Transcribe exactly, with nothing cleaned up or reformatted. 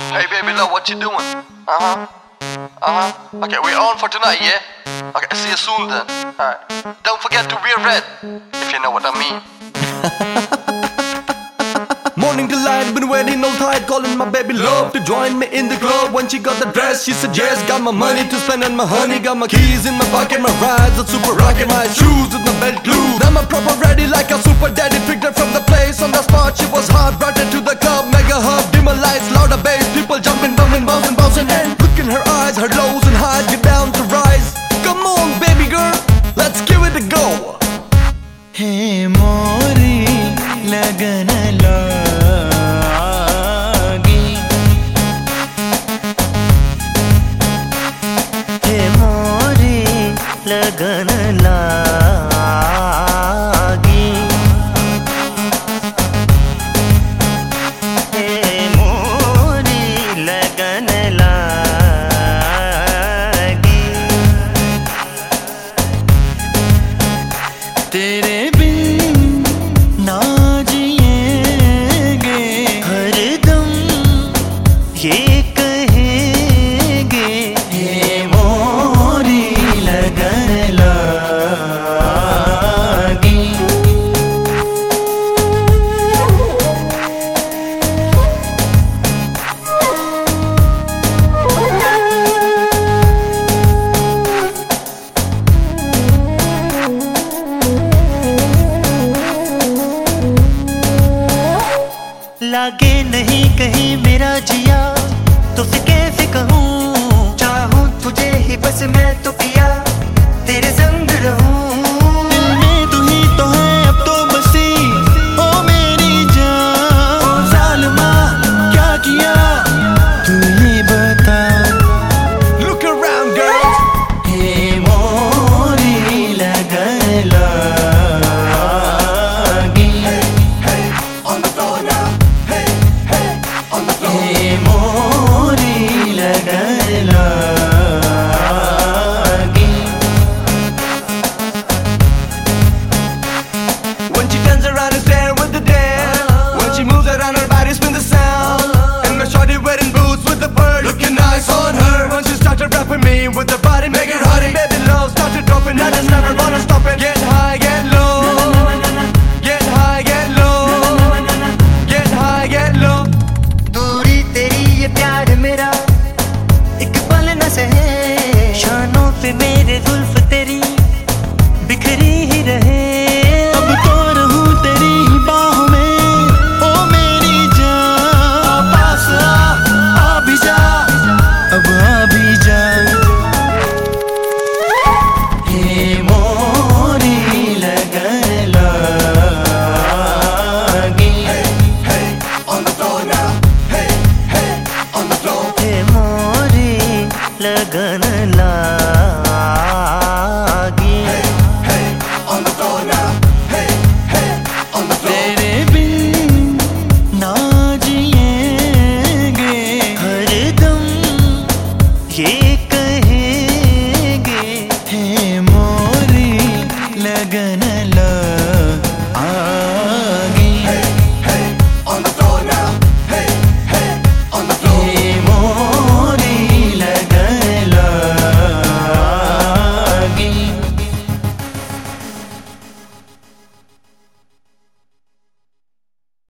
Hey baby, love, what you doing? Uh-huh. Uh-huh. Okay, we're on for tonight, yeah? Okay, see you soon then. Alright. Don't forget to wear red, if you know what I mean. Morning delight, been waiting all tight, calling my baby love to join me in the club. When she got the dress, she said yes. Got my money to spend and my honey, got my keys in my pocket, my rides a super rocket, my shoes with my belt loose. Now I'm proper ready like a super daddy. Picked her from the place on the spot, she was hot, brought her to the club. Mega hub, dimmer lights, louder bass, people jumping, bumping, bouncing, bouncing. And look in her eyes, her lows and highs, get down to rise. Come on baby girl, let's give it a go. Hey mori lagan lagi, hey mori lagan lagi, hey mori lagan lagi. तेरे बिन ना जिएंगे, हरदम ये कहेंगे, हे मोरी लगन लगी। लागे नहीं कहीं मेरा जिया, तो फिर कैसे कहूँ, चाहूँ तुझे ही बस मैं तो पिया, तेरे संग रहूँ। दिल में तू ही तो है अब तो बसी, ओ मेरी जान, ओ जालिमा क्या किया तू ये बता। Look around girls, हे मोरी लगन लगी, on the floor now. हे मोरी लगन लगी। When she turns around and stare with the dance, when she moves around her body, spin the sound. And my shorty wearing boots with the bird, looking nice on her. When she started rapping me with her body, make it hurry. Baby love started dropping, I just never wanna stop it. Get high, get low, get high, get low, get high, get low. दूरी तेरी ये प्यार मेरा एक पल न सहे, शानों पे मेरे जुल्फ तेरी बिखरी ही रहे। अब तो रहूं तेरी ही बाहों में, ओ मेरी जान, पास आ, आ भी जा, अब आ भी जा। हे मोरी लगन लगी, On the floor now, hey, hey, on the floor. हे मोरी लगन लगी। Hey, on the floor now, hey, hey, on the floor. तेरे बिन ना जिएंगे, हरदम ये कहेंगे, हे मोरी लगन लगी।